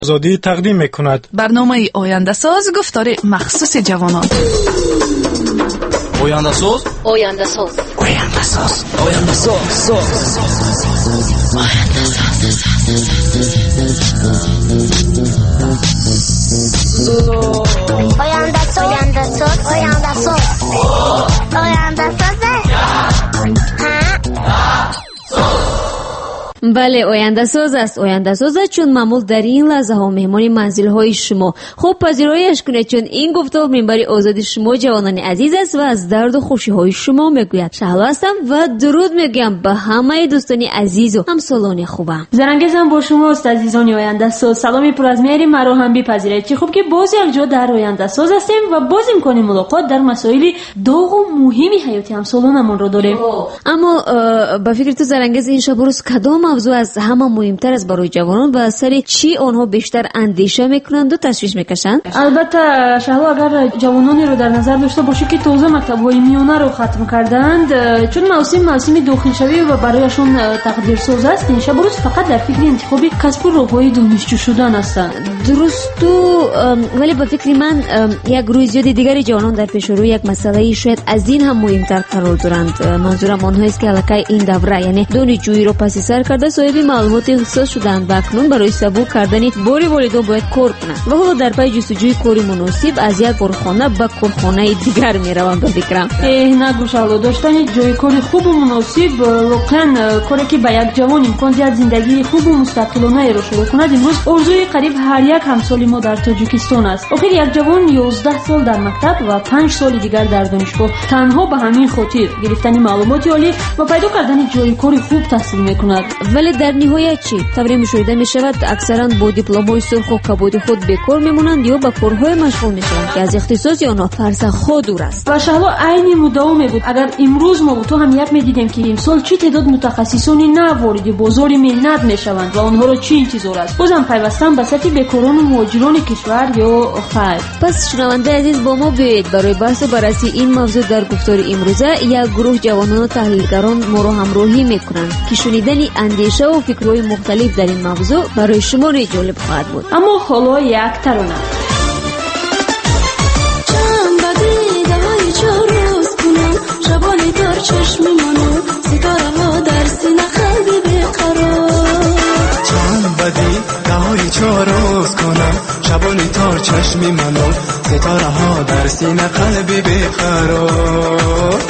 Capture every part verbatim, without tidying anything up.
آزادی تقدیم می‌کند. برنامه آینده ساز گفتار مخصوص جوانان. آینده ساز آینده ساز آینده ساز آینده ساز آینده ساز آینده ساز آینده ساز آینده ساز آینده بله آینده ساز است. آینده ساز است چون معمول در این لحظه ها مهمان منزل های شما. خب پذیرایش کنید چون این گفتار منبر آزادی شما جوانان عزیز است و از درد و خوشی های شما میگوید. شهلا هستم و درود میگم به همه دوستان عزیز و همسالان خوبم. زرنگزم با شما است عزیزان آینده ساز. سلامی پر از مهر مرا هم بپذیرید. چه خوب که باز یک جا در آینده ساز هستیم و باز امکان ملاقات در مسائل داغ و مهمی حیاتی همسالانمون رو داریم. اما به فکر تو زرنگز این شب روز کدام موضوع از همه مهمتر است برای جوانان و سر چی آنها بیشتر اندیشه میکنند و تشویش میکشند؟ البته شهلا اگر جوانانی رو در نظر داشته باشی که تازه مکتب‌های میانه رو ختم کردند، چون موسم موسم داخلشوی و برایشون تقدیرساز است، این شب روز فقط در فکر انتخاب کسب راههای دانشجو شدن هستند. درست، ولی به فکر من یک رویزیاد دیگری جوانان در پیش رو یک مسئله شاید از این هم مهمتر قرار دارند. منظورم آنها است که الکی این دوره یعنی دانشجویی رو پس سر کرده صاحب معلومات اختصاص شدند و اکنون برای سبک کردن باری والیدان باید کار کنند و حالا در پی جستجوی کاری مناسب از یک کارخانه به کارخانه دیگر میروند. به فکرم اه نگو شهلا، داشتن جای کاری خوب و مناسب واقعا کاری که به یک جوان امکان دهد زندگی خوب و مستقلانه را شروع کند امروز آرزوی قریب هر یک همسال ما در تاجیکستان است. آخر یک جوان یازده سال در مکتب و پنج سال دیگر در دانشگاه تنها به همین خاطر گرفتن معلومات عالی و پیدا کردن جای کاری خوب تحصیل میکند. ولی در نهایت چی؟ تبریه مشاهده می شود اکثرا با دیپلم‌های سرخ و کبود خود بیکار میمونند یا با کارهای مشغول میشوند که از اختصاص آنها فرسخ‌ها دور است. و شهلا عین مداوم بود. اگر امروز ما تو هم یک میدیدیم که امسال چی تعداد متخصصانی نه وارد بازار مهنت میشوند و آنها را چی انتظار است، بازم پیوستن به سطح بیکاران و مهاجران کشور یا خیر. پس شنونده عزیز با ما بیایید برای بحث و بررسی این موضوع در گفتار امروزه یک گروه جوانان و تحلیلگران ما را همراهی میکنند که شنیدن اندیشه و فکرهای مختلف در این موضوع برای شما جالب خواهد بود. اما حالا یک ترانه. چند بدیده های چهار روز کنم شبانی در چشم منو ستاره ها در سینه قلبی بیقرار. چند بدیده های چهار روز کنم شبانی در چشم منو ستاره ها در سینه قلبی بیقرار.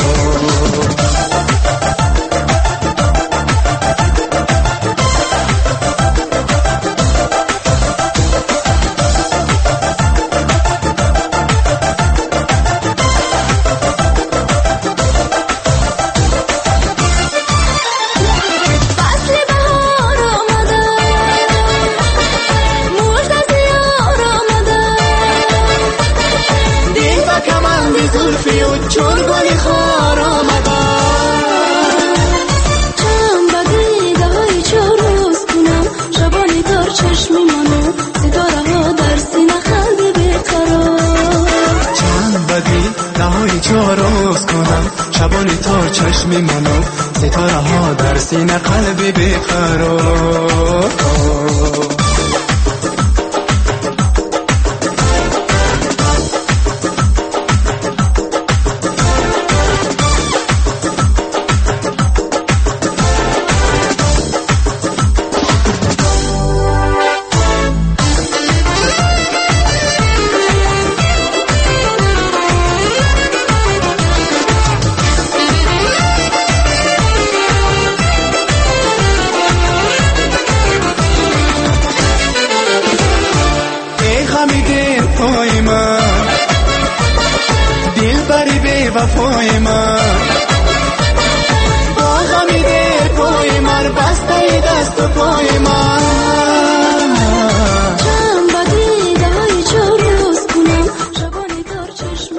شبانی تا چشمی منو ستاره ها در سینه قلبی بیقرار. وفای من با غمی دل پای من بسته دست و پای من. چند بدیده های چهار روز کنم شبانی در چشم منو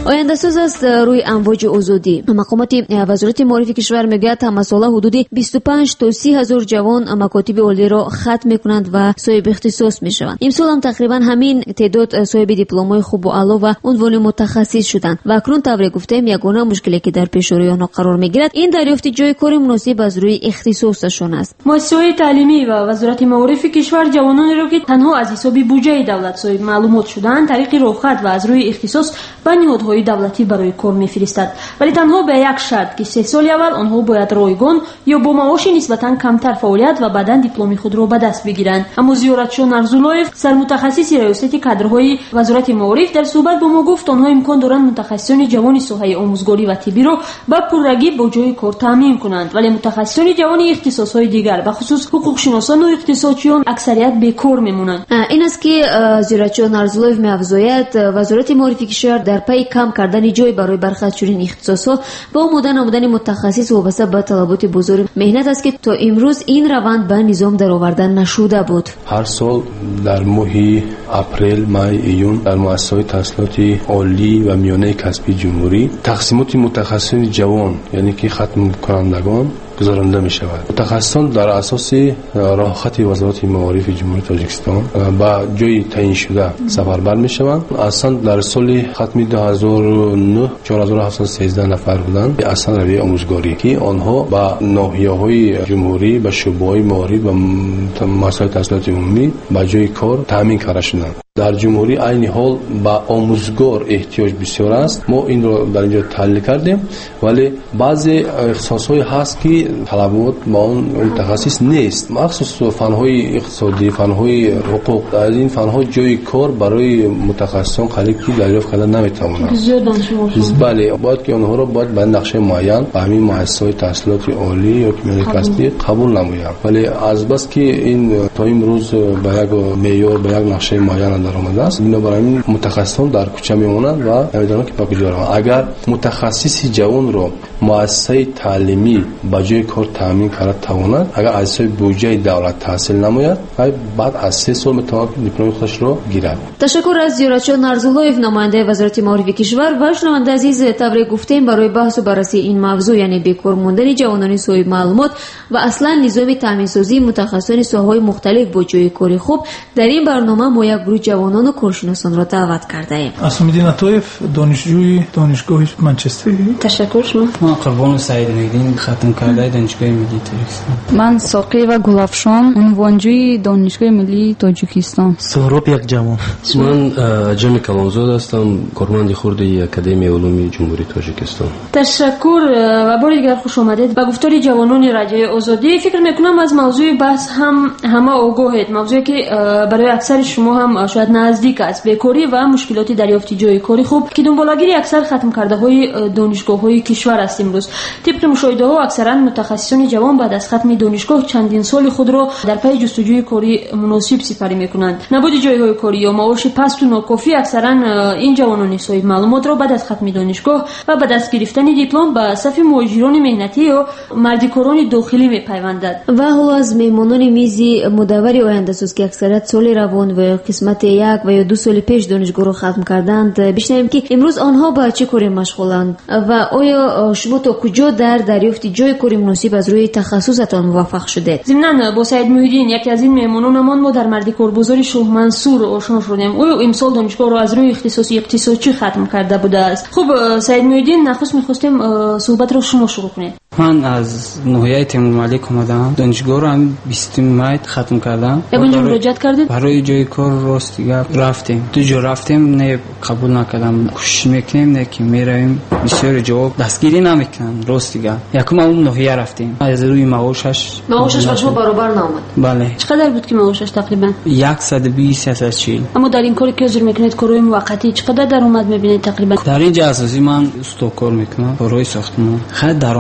آینده ساز است روی امواج آزادی. مقامات وزارت معارف کشور میگوید همه ساله حدود بیست و پنج تا سی هزار جوان مکاتب عالی را ختم میکنند و صاحب اختصاص میشوند. امسال هم تقریبا همین تعداد صاحب دیپلم‌های خوب و اعلی و عنوان متخصص شدند و اکنون طبری گفتیم یگانه مشکلی که در پیش روی آنها قرار میگیرد این دریافت جای کار مناسب از روی اختصاصشان است. مؤسسه تعلیمی و وزارت معارف کشور جوانانی را که تنها از حساب بودجه دولت صاحب معلومات شدند طریق راهخط و از روی اختصاص به نهادهای دولتی برای کار میفرستد، ولی تنها به یک شرط که سه سال اول آنها باید رایگان یا با معاش نسبتا کمتر فعالیت و بعداً دیپلم خود را به دست بگیرند. اما زیارتشاه نرزولایف سرمتخصص ریاست کادرهای وزارت معارف در صحبت با ما گفت آنها امکان دارند متخصصان جوان ساحه آموزگاری و طبی را با پررگی با جای کار تامین کنند، ولی متخصصان جوان اختصاصهای دیگر به خصوص حقوق شناسان و اقتصادچیان اکثریت بیکار میمونند. این است که زیارتشاه نرزولایف می‌افزاید وزارت معارف کشور در پی کم کردن جای برای برخی از چنین اختصاص‌ها با آمدن آمدن متخصص وابسته به طلبات بزرگ مهنت است که تا امروز این روند به نظام درآورده نشده بود. هر سال در ماه اپریل، مای، ایون در مؤسسات تحصیلاتی عالی و میانه کسبی جمهوری تقسیمات متخصصین جوان یعنی که ختم کنندگان گزارنده می شود. متخصصان در اساس راهخط وزارت معارف جمهوری تاجیکستان با جای تعیین شده سفربر می شوند. اصلا در سال ختم دو هزار و نه چهار هزار و هفتصد و سیزده نفر بودند اصلا روی آموزگاری که آنها با ناحیه‌های جمهوری به شعبه‌های معارف و مؤسسات تحصیلات عمومی با جای کار تامین کرده شدند. در جمهوری عین حال با آموزگار احتیاج بسیار است. ما این رو در اینجا تحلیل کردیم، ولی بعضی اختصاص‌های هست که طلبات با اون متخصص نیست، مخصوص فن‌های اقتصادی، فن‌های حقوق، از این فن‌ها جای کار برای متخصصان خالی که دریافت کردن نمی‌توانند. بله، باید که اونها رو باید به نقشه معین به همین مؤسسات تحصیلات عالی یا میانه کسبی قبول نمایند، ولی از بس که این تا امروز به یک معیار به یک نقشه معین در آمده است، بنابراین متخصصان در کوچه میمونند و نمیدونن که با کجا روند. اگر متخصص جوان رو مؤسسه تعلیمی با جای کار تامین کرده تواند، اگر از حساب بودجه دولت تحصیل نماید بعد از سه سال میتواند دیپلم خودش رو گیرد. تشکر از زیارتشاه نرزولایف نماینده وزارت معارف کشور. و شنونده عزیز تبریک گفتیم برای بحث و بررسی این موضوع یعنی بیکار موندن جوانان صاحب معلومات و اصلا نظام تامین سازی متخصصان ساحه‌های مختلف با جای کاری خوب در این برنامه ما یک گروه جوانان و کارشناسان را دعوت کرده ایم. اسمدین عطایف دانشجوی دانشگاه منچستر. تشکر شما. من قربان سعید نگین ختم کرده دانشگاه ملی تاجیکستان. من ساقی و گلافشان عنوانجوی دانشگاه ملی تاجیکستان. سهراب یک جوان. من جان کلامزاد هستم، کارمند خردی اکادمی علوم جمهوری تاجیکستان. تشکر و بار دیگر خوش آمدید به گفتار جوانان رادیو آزادی. فکر میکنم از موضوع بحث هم همه آگاهید، موضوعی که برای اکثر شما هم شاید نزدیک است، بیکاری و مشکلات دریافت جای کاری خوب که دنبالگیری اکثر ختم کرده های دانشگاه های کشور است. امروز طبق مشاهده ها اکثرا متخصصان جوان بعد از ختم دانشگاه چندین سال خود را در پی جستجوی کاری مناسب سپری میکنند. نبود جای های کاری یا معاش پست و ناکافی اکثرا این جوانان صاحب معلومات را بعد از ختم دانشگاه و بعد از گرفتن دیپلم به صف مهاجران مهنتی یا مردکاران داخلی میپیوندد. و حالا از میمانان میزی مدور آینده سوز که اکثریت سال روان و قسمت یک و یا دو سال پیش دانشگاه رو ختم کردند بشنویم که امروز آنها با چه کاری مشغولند و آیا شما تا کجا در دریافت جای کاری مناسب از روی تخصصتان موفق شده؟ ضمن با سعید محیدین یکی از این میمانانمان ما در مردکار بازار شاه منصور آشنا شدیم. او امسال دانشگاه رو از روی اختصاصی اقتصادچی ختم کرده بوده است. خب سعید محیدین نخست می‌خواستیم صحبت رو شما شروع کنید. من از ناحیه تیمور ملک اومدم، دانشگاه رو هم بیست مای ختم کردم. اونجا مراجعت کردید؟ برای جای کار راست دیگه رفتیم. تو جا رفتیم نه قبول نکردم. کوشش میکنیم نه که میرویم بسیار جواب دستگیری نمیکنن راست دیگه. یکم اون ناحیه رفتیم. از روی معاشش معاشش با شما برابر نامد. بله. چقدر بود که معاشش تقریبا؟ صد و بیست تا چهل. اما در این کاری که حضور میکنید کارهای موقتی چقدر درآمد میبینید تقریبا؟ در اینجا اساسی من استوکار میکنم. کارهای ساختمان. خیلی درآمد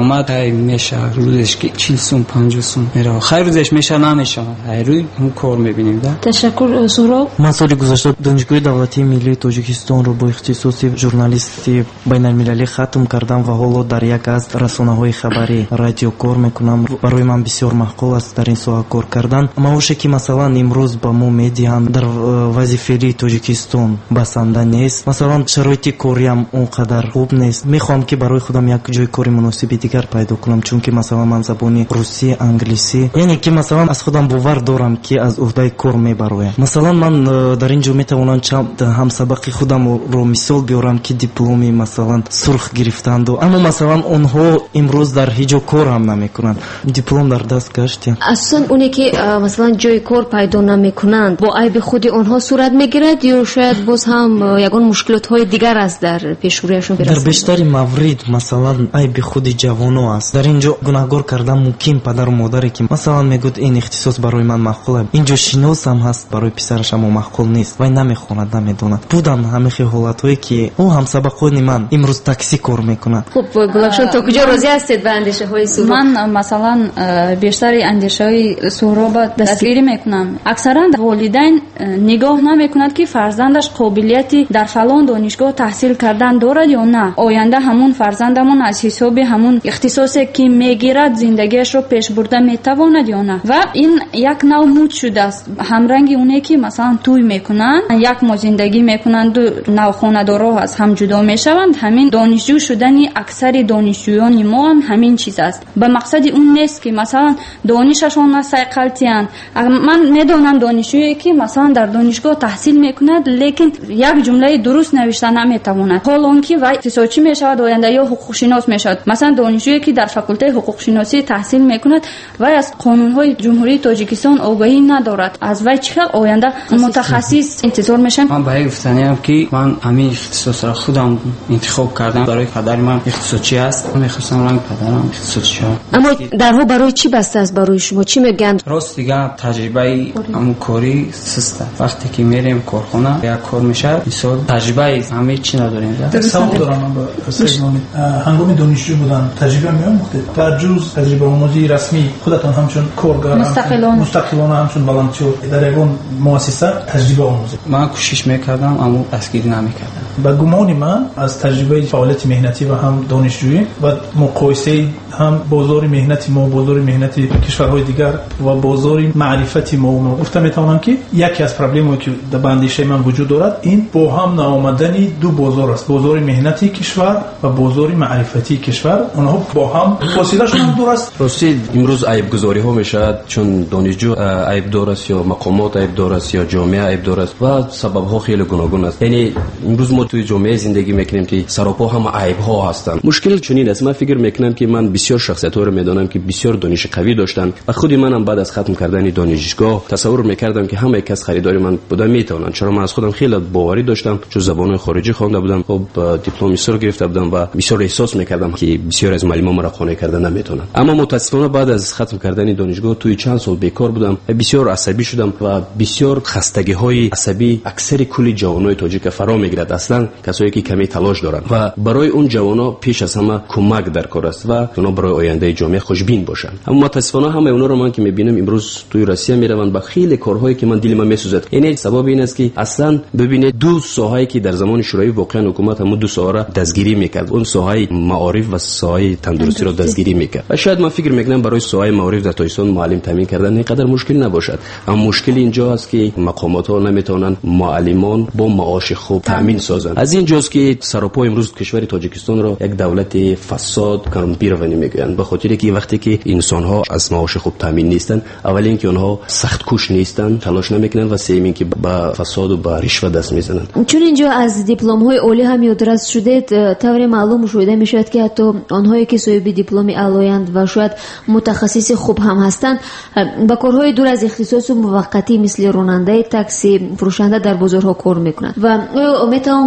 خیر میشه روزش که چهل سوم پنجاه سوم میره خیر روزش میشه نمیشه روی اون کار میبینیم. تشکر سهراب. من سال گذشته دانشگاه دولتی ملی تاجیکستان رو با اختصاص ژورنالیستی بین‌المللی ختم کردم و حالا در یک از رسانه‌های خبری رادیو کار میکنم. برای من بسیار معقول است در این ساحه کار کردن. ماشه که مثلا امروز با ما میدیان در وظیفه تاجیکستان بسنده نیست. مثلا شرایط کاری هم اونقدر خوب نیست. میخوام که برای خودم یک جای کاری مناسب دیگر پیدا کنم، چون که مثلا من زبان روسی، انگلیسی، یعنی که مثلا از خودم باور دارم که از عهده کار میبرایم. مثلا من در اینجا میتوانم چند همسبق خودم رو مثال بیارم که دیپلمی مثلا سرخ گرفتند، اما مثلا اونها امروز در هیچ کار هم نمیکنند. دیپلم در دست گشتیم. اصلا اونی که مثلا جای کار پیدا نمیکنند با عیب خود اونها صورت میگیرد یا شاید باز هم یگان مشکلات های دیگر است در پیشرویشون برسند؟ در بیشتر موارد مثلا عیب خود جوانو است. در اینجا گناهکار کردن ممکن پدر و مادری که مثلا میگوید این اختصاص برای من معقوله، اینجا شناس هم هست برای پسرش اما معقول نیست و نمیخواند نمیدوند. بودن همه حالتایی که او هم سبقانی من امروز تاکسی کار میکنه. خب گلافشان تا کجا راضی هستید به اندیشه های سهراب؟ من مثلا بیشتر اندیشه های سهراب دستگیری میکنم. اکثرا والدین نگاه نمیکنند که فرزندش قابلیتی در فلان دانشگاه تحصیل کردن دارد یا نه. آینده همون فرزندمون از حساب همون اختصاصی که میگیرد زندگیش رو پیش برده میتواند یا نه. و این یک نوع مود شده است. همرنگ اونه که مثلا توی میکنن، یک ما زندگی میکنن، دو نوع خانه‌دارا از هم جدا میشوند. همین دانشجو شدنی اکثر دانشجویان ما هم همین چیز است. به مقصد اون نیست که مثلا دانششون سیقلتیان. من میدونم دانشجویی که مثلا در دانشگاه تحصیل میکند لیکن یک جمله درست نوشته نمیتواند، حال اون که وای اختصاصی میشود آینده یا حقوق شناس میشود. مثلا دانشجویی که در فاکولته حقوق شناسی تحصیل میکند وای از قانون‌های جمهوری تاجیکستان آگاهی ندارد، از وای چه آینده متخصص انتظار میشن. من باید گفتنیم که من همین اختصاص را خودم انتخاب کردم. برای پدر من اختصاصی است، میخواستم رنگ پدرم اختصاصی شد. اما درها برای چی بسته است؟ برای شما چی میگن؟ راست دیگه تجربه همون کاری سسته. وقتی که میریم کارخانه یک کار میشه مثال تجربه همه چی نداریم. سوال دارم من با سیگنالی هنگام دانشجو بودن تجربه می‌آموختید؟ در جز تجربه آموزی رسمی خودتون همچون کارگر مستقلانه مستقلانه همچون والنتیر در یگان مؤسسه تجربه آموزی من کوشش میکردم اما دستگیری نمیکردم. با گمان من از تجربه فعالیت مهنتی و هم دانشجویی و مقایسه هم بازار مهنتی ما بازار مهنتی کشورهای دیگر و بازار معرفتی ما ما گفتم میتونم که یکی از پرابلمایی که در اندیشه من وجود دارد این با هم ناآمدنی دو بازار است، بازار مهنتی کشور و بازار معرفتی کشور. اونها با هم فاصلهشون هم دور است. راستی امروز عیب گذاری ها میشه چون دانشجو عیب دار است یا مقامات عیب دار است یا جامعه عیب دار است و سبب ها خیلی گوناگون است. یعنی امروز ما توی جامعه زندگی میکنیم که سراپا هم عیب ها هستند. مشکل چنین است. من فکر میکنم که من بسیار شخصیت ها رو میدونم که بسیار دانش قوی داشتن و خود منم بعد از ختم کردن دانشگاه تصور میکردم که همه کس خریدار من بودن میتونن، چرا من از خودم خیلی باوری داشتم چون زبان خارجی خوانده بودم، خب دیپلم سر گرفته بودم و بسیار احساس میکردم که بسیار از معلمان مرا قانع کردن نمیتونن. اما متاسفانه بعد از ختم کردن دانشگاه توی چند سال بیکار بودم و بسیار عصبی شدم و بسیار خستگی های عصبی اکثر کل جوانای تاجیک فرا میگیرد، اصلا کسایی که کمی تلاش دارن و برای اون جوانا پیش از همه کمک در کار است و اونا برای آینده جامعه خوشبین باشن. اما متاسفانه همه اونا رو من که میبینم امروز توی روسیه میروند با خیلی کارهایی که من دل من میسوزد. یعنی سبب این است که اصلا ببینید دو ساحه‌ای که در زمان شورای واقعا حکومت هم دو ساحه را دستگیری میکرد، اون ساحه معارف و ساحه تندرستی را دستگیری میکرد و شاید من فکر میکنم برای ساحه معارف در تاجیکستان معلم تامین کردن اینقدر مشکل نباشد. اما مشکل اینجا است که مقامات ها نمیتونن معلمان با معاش خوب تامین سازن. از این جاست که سراپا امروز کشور تاجیکستان را یک دولت فساد کارنپیروانی میگویند، به خاطر که وقتی که انسان ها از معاش خوب تامین نیستن، اول اینکه اونها سخت کوش نیستن، تلاش نمیکنن و سوم اینکه با فساد و با رشوه دست میزنن. چون اینجا از دیپلم های عالی هم یادداشت شده، طور معلوم شده میشود که حتی آنهایی که صاحب دیپلم اعلایند و شاید متخصص خوب هم هستند با کارهای دور از اختصاص و موقتی مثل راننده تاکسی، فروشنده در بازارها کار میکنند و میتوان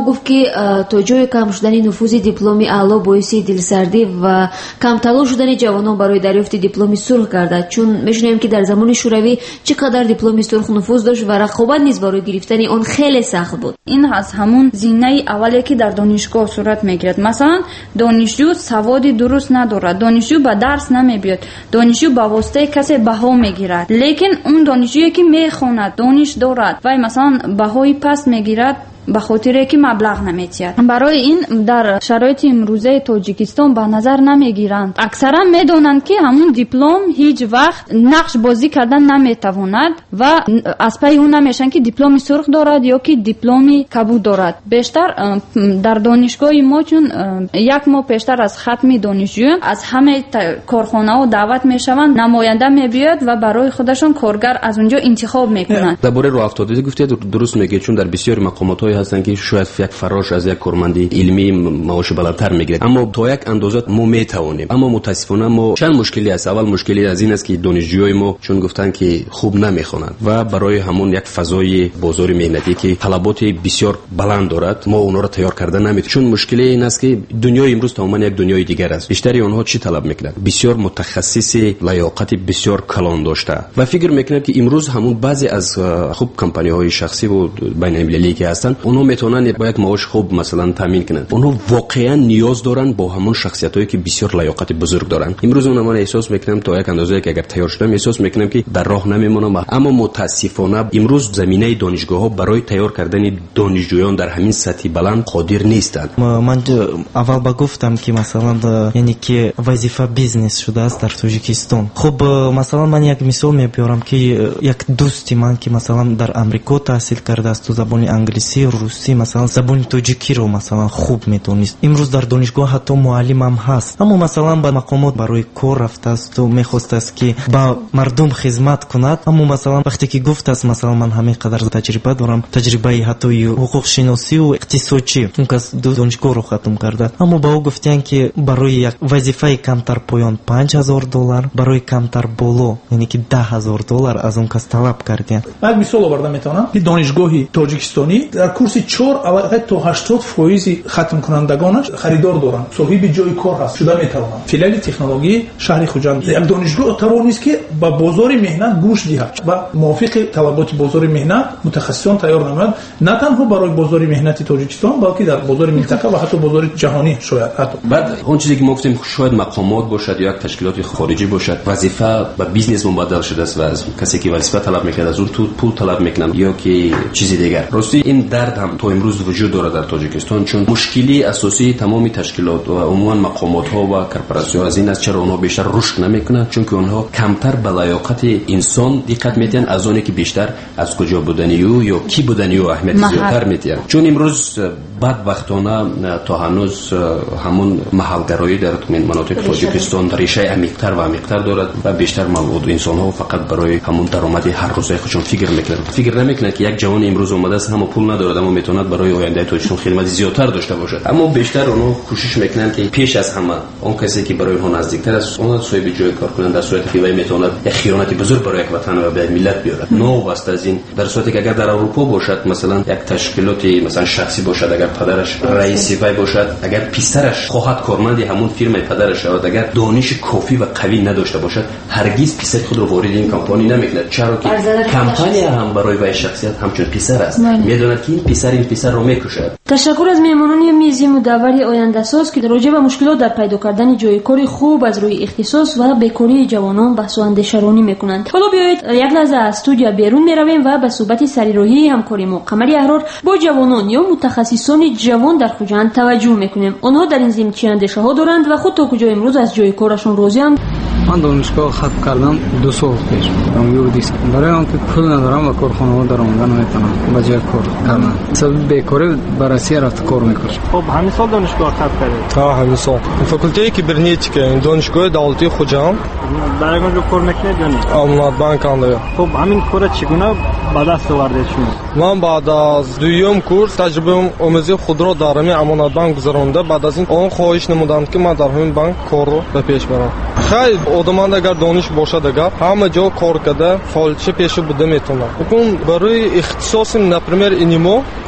گفت که تا جای کم شدن نفوذ دیپلم اعلی باعث دلسردی و کم تلاش شدن جوانان برای دریافت دیپلم سرخ گردد، چون می‌شنویم که در زمان شوروی چقدر دیپلم سرخ نفوذ داشت و رقابت نیز برای گرفتن آن خیلی سخت بود. این از همون زینه اولی که در دانشگاه صورت میگیرد. مثلا دانشجو سواد درست ندارد، دانشجو به درس نمیبیاد، دانشجو به واسطه کسی بها میگیرد، لیکن اون دانشجویی که میخواند دانش دارد و مثلا بهای پست میگیرد به خاطر که مبلغ نمیتید. برای این در شرایط امروزه تاجیکستان به نظر نمیگیرند. اکثرا میدونند که همون دیپلم هیچ وقت نقش بازی کردن نمیتواند و از پی اون نمیشن که دیپلم سرخ دارد یا که دیپلم کبود دارد. بیشتر در دانشگاه ما چون یک ماه پیشتر از ختم دانشجویان از همه کارخانه ها دعوت میشوند، نماینده میبیاد و برای خودشون کارگر از اونجا انتخاب میکنند. درباره راه افتادگی گفتید، درست میگه، چون در بسیاری مقامات هستن که شاید یک فراش از یک کارمند علمی معاش بالاتر میگیره، اما تا یک اندازه ما میتوانیم. اما متاسفانه ما چند مشکلی است. اول مشکلی از این است که دانشجوی ما چون گفتن که خوب نمیخونند و برای همون یک فضای بازار مهنتی که طلبات بسیار بلند دارد ما اونها را تیار کردن نمیتونیم. چون مشکلی این است که دنیای امروز تماما یک دنیای دیگر است. بیشتری آنها چی طلب میکنند؟ بسیار متخصص، لیاقت بسیار کلان داشته و فکر میکنند که امروز همون بعضی از خوب کمپانی های شخصی و بین المللی که هستند اونها میتونن با یک معاش خوب مثلا تامین کنند. اونها واقعا نیاز دارن با همون شخصیتایی که بسیار لیاقت بزرگ دارن. امروز اونها من احساس میکنم تا یک اندازه که اگر تیار شدم احساس میکنم که در راه نمیمونم. اما متاسفانه امروز زمینه دانشگاه ها برای تیار کردن دانشجویان در همین سطح بلند قادر نیستند. من اول با گفتم که مثلا یعنی که وظیفه بیزنس شده است در تاجیکستان. خب مثلا من یک مثال میبرم که یک دوستی من که مثلا در آمریکا تحصیل کرده است تو زبان انگلیسی، روسی، مثلا زبان تاجیکی رو مثلا خوب میتونست. امروز در دانشگاه حتی معلم هم هست، اما مثلا به مقامات برای کار رفته است و میخواست است که با مردم خدمت کند، اما مثلا وقتی که گفت است مثلا من همین قدر تجربه دارم، تجربه حتی حقوق شناسی و اقتصادی، چون کس دو دانشگاه رو ختم کرده، اما با او گفتن که برای یک وظیفه کمتر پایان پنج هزار دلار، برای کمتر بالا یعنی که ده هزار دلار از اون کس طلب کردن. من مثال آوردم میتونم که دانشگاهی تاجیکستانی در کورسی چهار البته تا هشتاد درصد ختم کنندگانش خریدار دارن، صاحب جای کار هست شده میتونن. فیلال تکنولوژی شهر خوجند یک دانشگاه توانست که با بازار مهنت گوش دهد و موافق طلبات بازار مهنت متخصصان تیار نمود، نه تنها برای بازار مهنتی تاجیکستان بلکه در بازار منطقه و حتی بازار جهانی شاید. حتی بعد اون چیزی که ما گفتیم شاید مقامات باشد یا یک تشکیلات خارجی باشد، وظیفه به بیزنس مبادله شده است و از کسی که وظیفه طلب میکنه از اون تو پول طلب میکنن یا که چیزی دیگر. راستی این درد هم تو امروز وجود داره در تاجیکستان، چون مشکلی اساسی تمام تشکیلات و عموما مقامات ها و کارپوراسیون از این است چرا اونها بیشتر رشد نمیکنن، چون که اونها کمتر به لیاقت انسان دقت میتن از اونی که بیشتر از کجا بودنی او یا کی بودنی او اهمیت زیادتر میتن. چون امروز بدبختانه تا هنوز همون محلگرایی در مناطق تاجیکستان ریشه عمیق‌تر و عمیق‌تر دارد و بیشتر موجود انسان ها فقط برای همون درآمد هر روزه خودشون فکر میکنن. فکر نمیکنن که یک جوان امروز اومده است هم پول ندارد اما میتواند برای آینده تاجیکستان خدمت زیادتر داشته باشد، اما بیشتر اونها کوشش میکنن که پیش از همه اون کسی که برای اونها نزدیکتر است اون صاحب جای کار کنند، در صورتی که وی میتواند یک خیانت بزرگ برای یک وطن و برای ملت بیارد. نو واسه از این در صورتی که اگر در اروپا باشد مثلا یک تشکیلاتی مثلا شخصی باشد، اگر پدرش رئیس وی باشد، اگر پسرش خواهد کارمند همون فرمای پدرش شود، اگر دانش کافی و قوی نداشته باشد هرگز پسر خود رو وارد این کمپانی نمیکند، چرا که کمپانی هم برای وی شخصیت همچون پسر است، میداند که این پسر این پسر رو میکشد. تشکر از میهمانان میزی مدور آینده ساز که راجع به مشکلات در پیدا کردن جای کاری خوب از روی اختصاص و بیکاری جوانان بحث و اندیشه‌رانی میکنند. حالا بیایید یک لحظه از استودیو بیرون میرویم و به صحبت سریراهی همکاری ما قمری احرار با جوانان یا متخصصان جوان در خوجند توجه میکنیم. آنها در این زمینه چه اندیشه‌ها دارند و خود تا کجا امروز از جای کارشون راضی‌اند؟ من دانشگاه ختم کردم دو سال پیش. یوردیس برای آنکه پول ندارم و کارخانه‌ها در آمدن نمیتونم با جای کار کردن. سبب بیکاری بررسی رفت کار میکنم. خب همین سال دانشگاه ختم کردید؟ ها همین سال. فاکولته کیبرنتیکا دانشگاه دولتی خوجند. برای اونجا کار میکنید یا نه؟ آمد بانک اندایا. خب همین کار چگونه به دست آوردید شما؟ من بعد از دوم کورس تجربه آموزی خود را در همین امانت بانک گذرانده، بعد از این آن خواهش نمودند که من در همین بانک کار رو به پیش برم. خیلی آدمان اگر دانش باشد اگر همه جا کار کرده فعالچه پیش بوده میتونه. بکن برای اختصاص نپرمیر اینیمو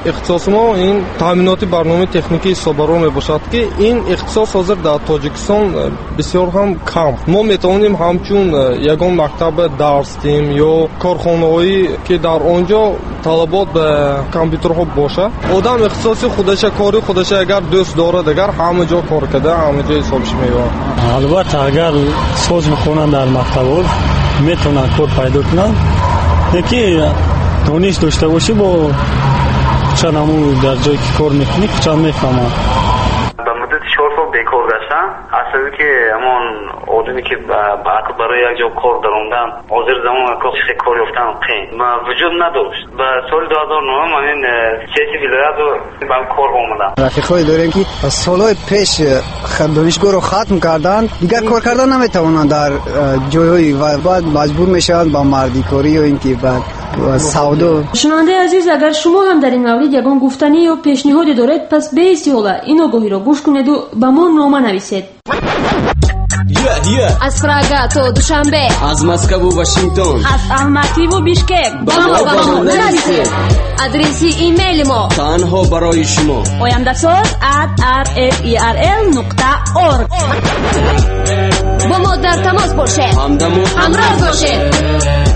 اختصاص ما این تامینات برنامه تکنیکی صبرو میباشد که این اختصاص حاضر در تاجیکستان بسیار هم کم. ما میتوانیم همچون یگان مکتب درس دیم یا کارخانه‌ای که در آنجا طلبات به کامپیوترها باشه. آدم اختصاص خودش کاری خودش اگر دوست داره دیگر همه جا کار کرده همه جا حسابش میاد. البته اگر ساز میخونن در مکتب میتونن کار پیدا کنن. یکی دانش داشته باشی با چنمو در جایی که کار میکنی چند میفهمن. به مدت چهار سال بیکار گشتم. اصلا که امان آدمی که با برای یک جا کار دروندن حاضر زمان که کار یافتن قین ما وجود نداشت. به سال دو هزار و نه من این سیاسی ولایت رو با کار آمدم. رفیقای داریم که سالهای پیش دانشگاه رو ختم کردن دیگر کار کردن نمیتوانند در جایی و بعد مجبور میشن با مردی کاری یا اینکه بعد سودا. شنونده عزیز اگر شما هم در این مورد یگان گفتنی یا پیشنهادی دارید پس به استیالا این آگاهی را گوش کنید و به ما نامه نویسید. Yeah, yeah. از پراگا تا دوشنبه، از مسکو و واشنگتن، از الماتی و بیشکک با ما با ما نویسید. آدرسی ایمیل ما تنها برای شما oyandasaz at r f e r l نقطه org. با ما در تماس باشید. همدم و همراه باشید.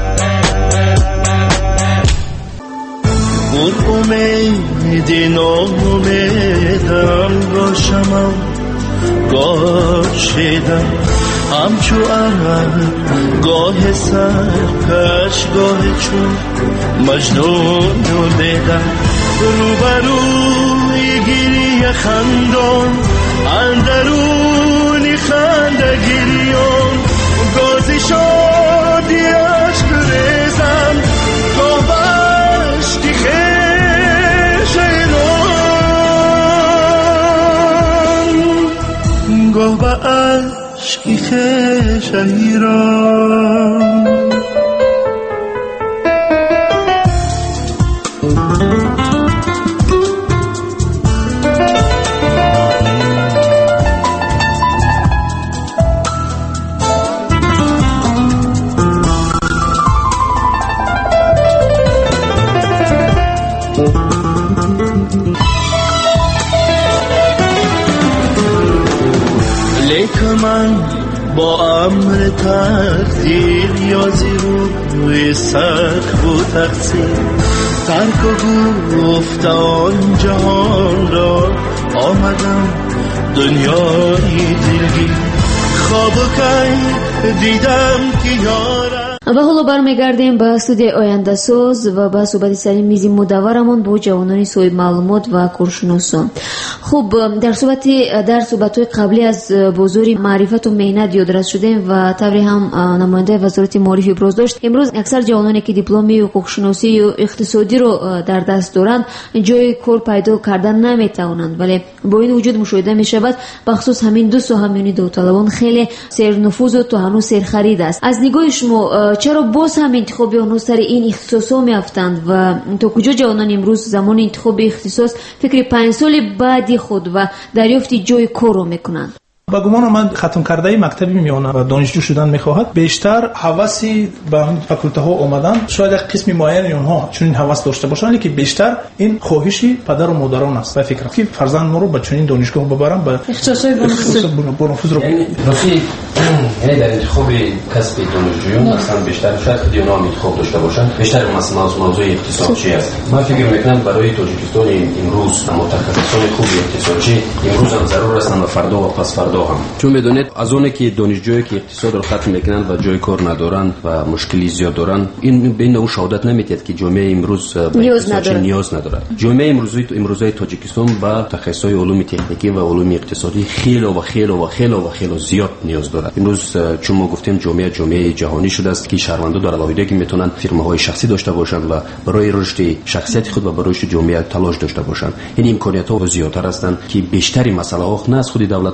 اون امیدی ناامیدم باشم گاه شدم همچو عرب گاه سرکش گاه چون مجنون رو دیدم روبروی گیری خندان اندرونی خنده گریان گازی شادی عشق ریزم گاه بشتی خیش ایران گاه بشتی خیش ایران. من با امر تقدیر یازی روی سقف و تقصیر ترک و گفت آن جهان را آمدم دنیای دلگیر خواب که دیدم که یارم. و حالا برمیگردیم به استودیوی آینده ساز و به صحبت سری میز مدورمون با جوانان صاحب معلومات و کارشناسان. خب در صحبت در صحبت‌های قبلی از بازار معرفت و مهنت یادرس شدیم و طوری هم نماینده وزارت معارف ابراز داشت امروز اکثر جوانانی که دیپلم حقوق‌شناسی و اقتصادی رو در دست دارند جای کار پیدا کردن نمیتوانند، ولی با این وجود مشاهده میشود بخصوص همین دو سو همین داوطلبان خیلی سرنفوذ و تو هنوز سرخرید است. از نگاه شما چرا باز هم انتخاب هنوز سر این اختصاصا میافتند و تا کجا جوانان امروز زمان انتخاب اختصاص فکر پنج سال بعدی خود و دریافت جای کار رو میکنند؟ با گمان من ختم کرده مکتب میانه و دانشجو شدن میخواهد بیشتر هوسی به فاکولته ها اومدن شاید یک قسم معین اونها چون این هوس داشته باشن ولی که بیشتر این خواهشی پدر و مادران است و فکر که فرزند ما رو به چنین دانشگاه ببرم به اختصاص بنفوذ رو یعنی یعنی در انتخاب کسب دانشجویان اصلا بیشتر شاید خودی اونا انتخاب داشته باشن بیشتر مثلا موضوع اقتصادی است. من فکر میکنم برای تاجیکستان امروز متخصصان خوب اقتصادی امروز هم ضرور هستند و فردا و پس فردا هم، چون میدونید از اون که دانشجویی که اقتصاد رو ختم میکنن و جای کار ندارن و مشکلی زیاد دارن این بین اون شهادت نمیدید که جامعه امروز نیاز نداره نیاز نداره. جامعه امروزی امروزی تاجیکستان با تخصص علوم تکنیکی و علوم اقتصادی خیلی و خیلی و خیلی و خیلی زیاد نیاز داره. امروز چون ما گفتیم جامعه جامعه جهانی شده است که شهروندا در علاوه که میتونن فرم‌های شخصی داشته باشن و برای رشد شخصیت خود و برای رشد جامعه تلاش داشته باشن. این امکانیت‌ها زیادتر هستند که بیشتری مسائل نه از خود دولت بلکه از خود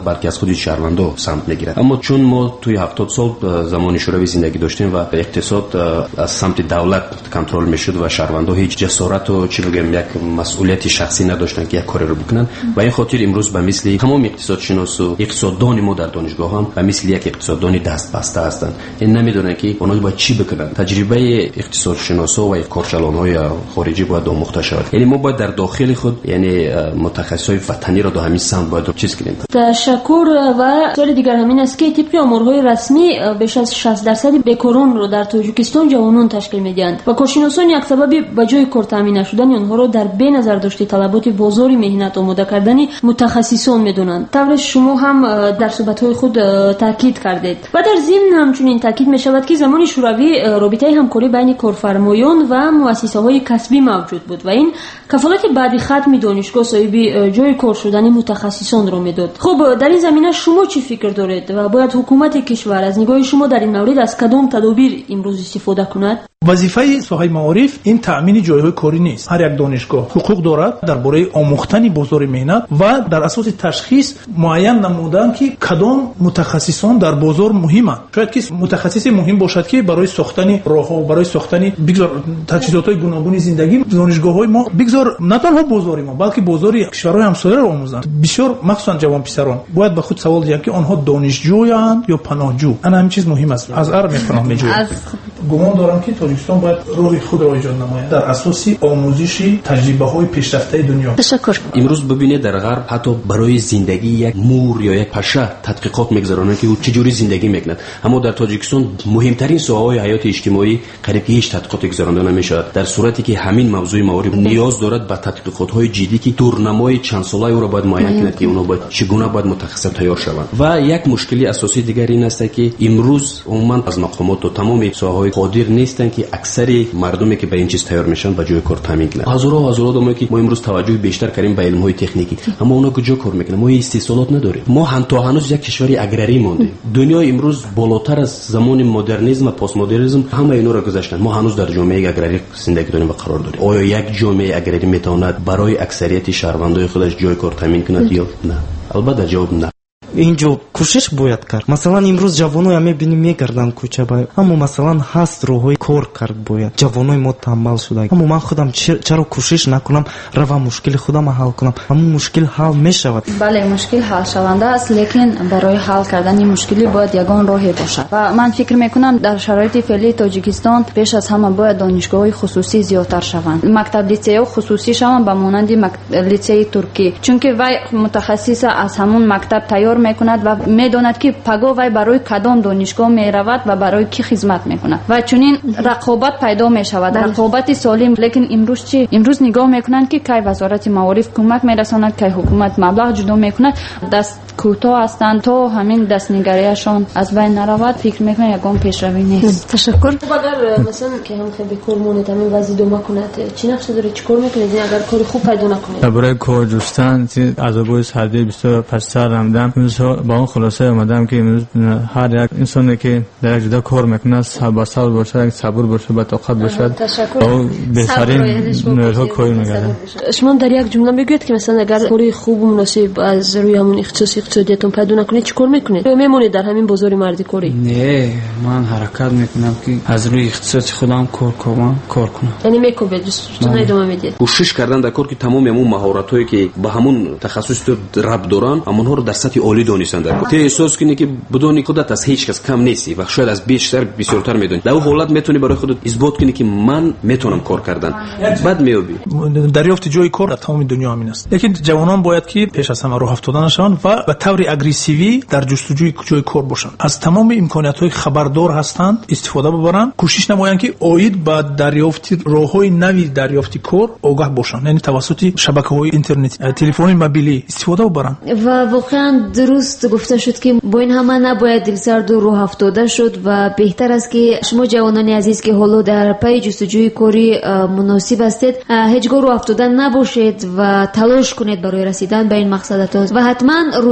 حدود شهروندان سمت میگیرد. اما چون ما توی هفتاد سال زمان شوروی زندگی داشتیم و اقتصاد از سمت دولت کنترل میشد و شهروندان هیچ جسارت و چی بگم یک مسئولیت شخصی نداشتن که یک کاری رو بکنن و این خاطر امروز به مثل تمام اقتصادشناس و اقتصاددان ما در دانشگاه هم به مثل یک اقتصاددان دست بسته هستند. این نمیدونن که اونها باید چی بکنن. تجربه اقتصادشناسا و کارچلان‌های خارجی باید آموخته شود. یعنی ما باید در داخل خود یعنی متخصصای وطنی را در همین سمت باید چیز کنیم. تشکر. و سوال دیگر همین است که طبق آمارهای رسمی بیش از شصت درصد بیکاران رو در تاجیکستان جوانان تشکیل میدهند و کارشناسان یک سبب به جای کار تامین نشدن آنها را در بین نظر داشته طلبات بازار مهنت آماده کردن متخصصان میدونند. طور شما هم در صحبت‌های خود تاکید کردید و در ضمن همچنین تاکید میشود که زمان شوروی رابطه همکاری بین کارفرمایان و مؤسسه‌های کسبی موجود بود و این کفالت بعد ختم دانشگاه صاحب جای کار شدن متخصصان را میداد. خب در این زمینه شما چی فکر دارید و باید حکومت کشور از نگاه شما در این مورد از کدام تدابیر امروز استفاده کند؟ وظیفه ساحه معارف این تأمین جایهای کاری نیست. هر یک دانشگاه حقوق دارد درباره آموختن بازار مهنت و در اساس تشخیص معین نمودن که کدام متخصصان در بازار مهمند. شاید که متخصص مهم باشد که برای ساختن راهها و برای ساختن بگذار تجهیزات‌های گوناگون زندگی دانشگاه‌های ما بگذار نه تنها بازار ما بلکه بازار کشورهای همسایه را آموزند. بسیار مخصوصا جوان پسران باید به خود سوال دهند که آنها دانشجویند یا پناهجو. انا همین چیز مهم است. از ار می‌کنم می‌جویم. گمان دارم که تاجیکستان باید روی خود را ایجاد نماید در اساس آموزش تجربه‌های پیشرفته دنیا. تشکر. امروز ببینید در غرب حتی برای زندگی یک مور یا یک پشه تحقیقات می‌گذارند که او چجوری زندگی می‌کند. اما در تاجیکستان مهمترین ساحه‌های حیات اجتماعی قریب هیچ تحقیقاتی گذرانده نمی‌شود. در صورتی که همین موضوع موارد نیاز دارد به تحقیقات‌های جدی که دورنمای چند ساله او را باید معاینه کند که اونا باید چگونه باید متخصص تیار شوند. و یک مشکلی اساسی دیگر این است که امروز عموما از مقامات و تمام ساحه‌های قادر نیستند که اکثر مردمی که به این چیز تیار میشن به جای کار تامین کنند. هزارها هزار آدمی که ما امروز توجه بیشتر کردیم به علم‌های تکنیکی اما اونا کجا کار میکنن؟ ما استحصالات نداریم. ما هم تا هنوز یک کشوری اگراری مونده. دنیا امروز بالاتر از زمان مدرنیسم و پست مدرنیسم همه اینا را گذاشتن. ما هنوز در جامعه اگراری زندگی داریم و قرار داریم. آیا یک جامعه اگراری میتواند برای اکثریت شهروندان خودش جای کار تامین کند یا نه؟ البته جواب نه. اینجا کوشش باید کرد. مثلا امروز جوانای میبینیم میگردن کوچه باید، اما مثلا هست راههای کار کرد باید. جوانای ما تنبل شده. اما من خودم چرا کوشش نکنم روا مشکل خودم حل کنم؟ اما مشکل حل میشود. بله مشکل حل شونده است، لیکن برای حل کردن این مشکلی باید یگان راهی باشد و من فکر میکنم در شرایط فعلی تاجیکستان پیش از همه باید دانشگاه‌های خصوصی زیادتر شوند. مکتب لیسه خصوصی شوند به مانند مکتب لیسه ترکی، چون که وی متخصص از همون مکتب تیار میکند و میداند که پگاه وی برای کدام دانشگاه میرود و برای کی خدمت میکند و چنین رقابت پیدا میشود، رقابت سالم. لیکن امروز چی؟ امروز نگاه میکنند که کی وزارت معارف کمک میرساند، کی حکومت مبلغ جدا میکند، دست کوتاه هستند تا همین دستنگریشان از بین نرود. فکر میکنم یگان پیشروی نیست. تشکر. اگر مثلا که هم خیلی کار مونت همین وضعی دو مکند چی نقش داره؟ چیکار میکنید اگر کار خوب پیدا نکنید؟ برای کار جستن از ابوی سعدی بیست پنج سال رمضان با اون خلاصه اومدم که امروز هر یک انسانی که در جدا کار میکنه با صبر باشه، صبور باشه، با طاقت باشه و بهترین نورها کاری میگردن. شما در یک جمله میگوید که مثلا اگر کاری خوب و مناسب از روی همون اختصاص اقتصادیتون پیدا نکنید چیکار میکنید؟ میمونید در همین بازار مردی کاری؟ نه، من حرکت میکنم که از روی اختصاص خودم کار کنم، کار کنم. یعنی میکوبید جستون ادامه میدید. کوشش کردن در کار که تمام همون مهارتایی که به همون تخصص رب دارن اونها رو در سطح عالی دانستن. در تو احساس کنی که بدون خودت از هیچ کس کم نیستی و شاید از بیشتر بسیارتر میدونی. در اون حالت میتونی برای خودت اثبات کنی که من میتونم کار کردن. بعد میابی دریافت جای کار در تمام دنیا همین است. لیکن جوانان باید که پیش از همه راه افتادن شوند و به طور اگریسیوی در جستجوی جای کار باشند. از تمام امکانات‌های خبردار هستند استفاده ببرند. کوشش نمایند که عاید به دریافت راه‌های نوی دریافت کار آگاه باشند. یعنی توسط شبکه‌های اینترنتی، تلفن موبیلی استفاده ببرند. و واقعا درست گفته شد که با این همه نباید دلسرد و راه افتاده شد و بهتر است که شما جوانان عزیز که حالا در پی جستجوی کاری مناسب هستید هیچگاه راه افتاده نباشید و تلاش کنید برای رسیدن به این مقصدتان و حتما روزی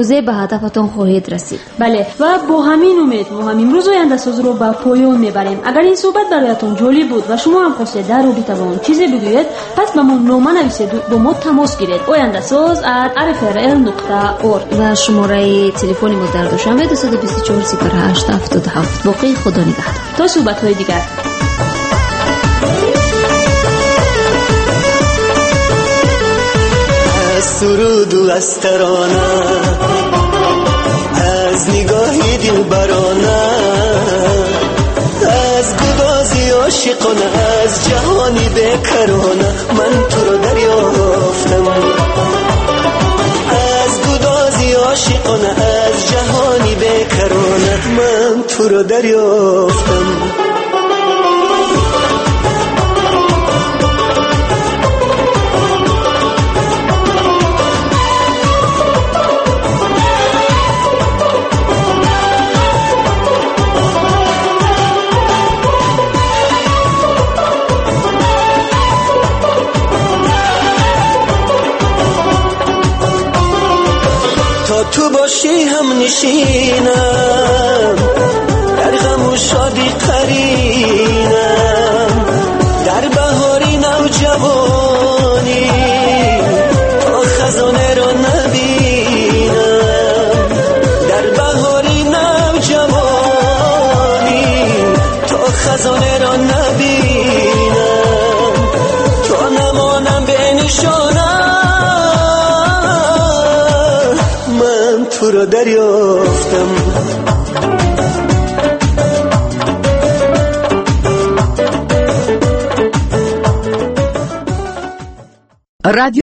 روزه به هدفتان خواهید رسید. بله و با همین امید ما هم امروز آینده ساز رو به پایان میبریم. اگر این صحبت برایتان جالب بود و شما هم خواستید در رابطه با اون چیزی بگویید، پس به ما نامه نویسید، با ما تماس گیرید. آینده ساز ات ار اف ار ال نقطه اورگ و شماره تلفنی ما در دوشنبه دو دو چهار صفر هشت هفت هفت. باقی خدا نگهدار تا صحبت های دیگر. از سرود و از ترانه، از نگاهی دلبرانه، از گدازی عاشقانه، از جهانی بیکرانه من تو رو دریافتم. از گدازی عاشقانه، از جهانی بیکرانه من تو رو دریافتم. تو باشی هم نشینم، در غم و شادی قرینم، در بهاری نوجوانی تا خزانه را نبینم، در بهاری نوجوانی تا خزانه را نبینم، تا نمانم به نشانم تو رو دریافتم. رادیو